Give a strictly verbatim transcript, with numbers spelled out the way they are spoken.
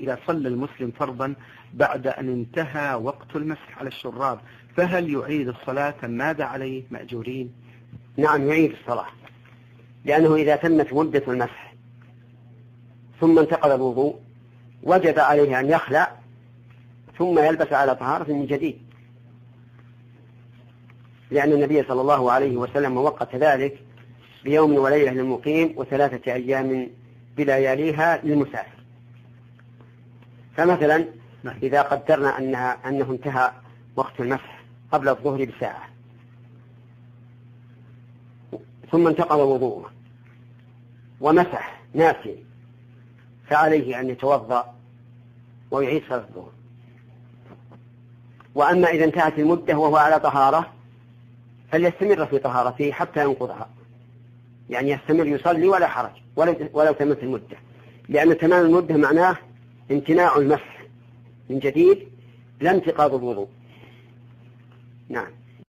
إذا صلى المسلم فرضا بعد أن انتهى وقت المسح على الشراب فهل يعيد الصلاة ماذا عليه مأجورين؟ نعم يعيد الصلاة، لأنه إذا تمت مدة المسح ثم انتقل الوضوء وجب عليه أن يخلع ثم يلبس على طهارة من جديد، لأن النبي صلى الله عليه وسلم وقت ذلك بيوم وليلة للمقيم وثلاثة أيام بلياليها للمسافر. فمثلا إذا قدرنا أنها أنه انتهى وقت المسح قبل الظهر بساعة ثم انتقل وضوءه ومسح ناسي، فعليه أن يتوضأ ويعيد صلاة الظهر. وأما إذا انتهت المدة وهو على طهارة فليستمر في طهارته حتى ينقضها، يعني يستمر يصلي ولا حرج ولو, ولو تمت المدة، لأن تمام المدة معناه امتناع المسح من جديد لا انتقاض الوضوء. نعم.